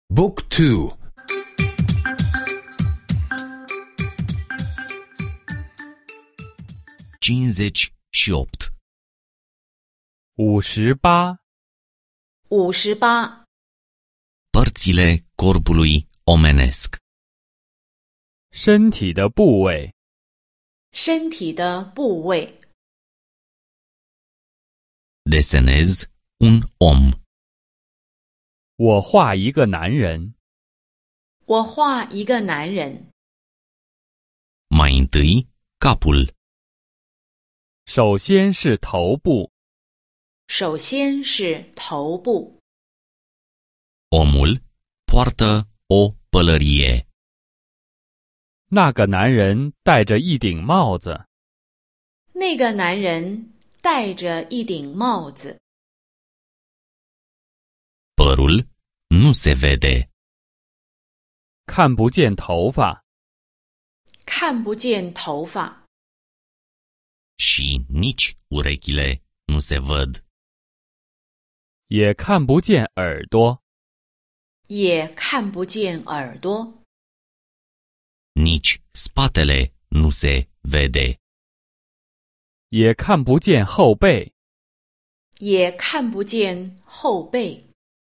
Book 2 58 58 58 Părțile corpului omenesc. 身体的部位。 身体的部位。 Desenez un om. 我画一个男人。 我画一个男人。 Mai întâi, capul. 首先是头部。 首先是头部。 Omul poartă o pălărie. 那个男人戴着一顶帽子。 那个男人戴着一顶帽子。 Părul nu se vede. 看不见头发。 看不见头发。 Și nici urechile nu se văd. 也看不见耳朵。 也看不见耳朵。 Nici spatele nu se vede. 也看不见后背。 也看不见后背。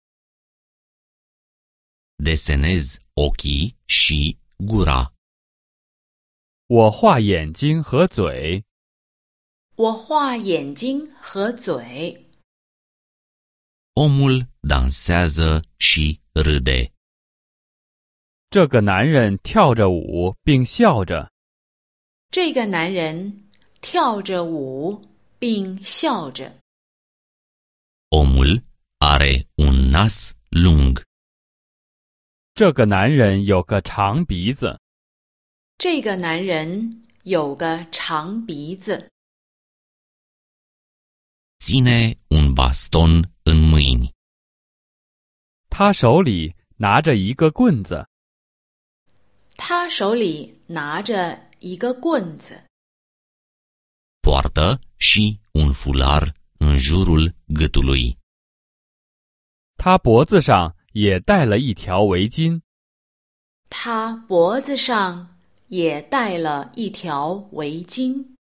Desenez ochii și gura. 我画眼睛和嘴。 我画眼睛和嘴。 Omul dansează și râde. 这个男人跳着舞并笑着。 这个男人跳着舞并笑着。 Omul are un nas lung. 这个男人有个长鼻子。 这个男人有个长鼻子。 Ține un baston în mâini. 他手里拿着一个棍子。 他手里拿着一个棍子。 Poartă și un fular în jurul gâtului. 他脖子上也戴了一条围巾。 他脖子上也戴了一条围巾。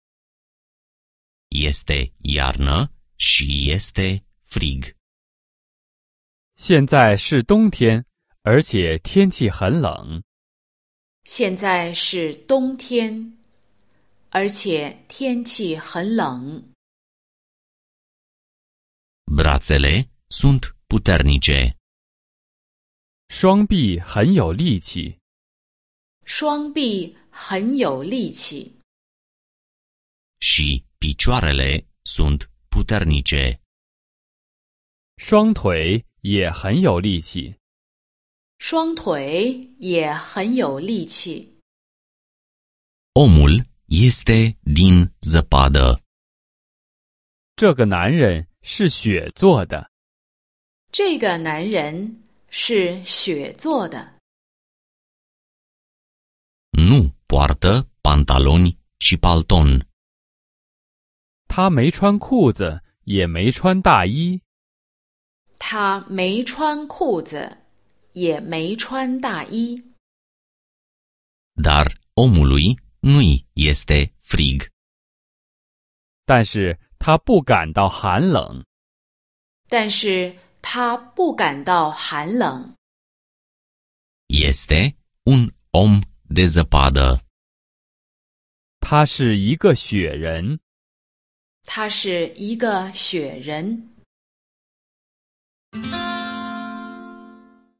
Este iarnă și este frig. 现在是冬天，而且天气很冷。 现在是冬天，而且天气很冷。 Brațele sunt puternice. 双臂很有力气。 双臂很有力气。 Și picioarele sunt puternice. 双腿也很有力气。 双腿也很有力气。 Omul este din zăpadă. 这个男人是雪做的。 这个男人是雪做的。 Nu poartă pantaloni și palton. 他没穿裤子，也没穿大衣。 他没穿裤子，也没穿大衣。 Dar omului nu-i este frig. 但是他不感到寒冷。 但是他不感到寒冷。 Este un om de zăpadă. 他是一个雪人。 他是一个雪人。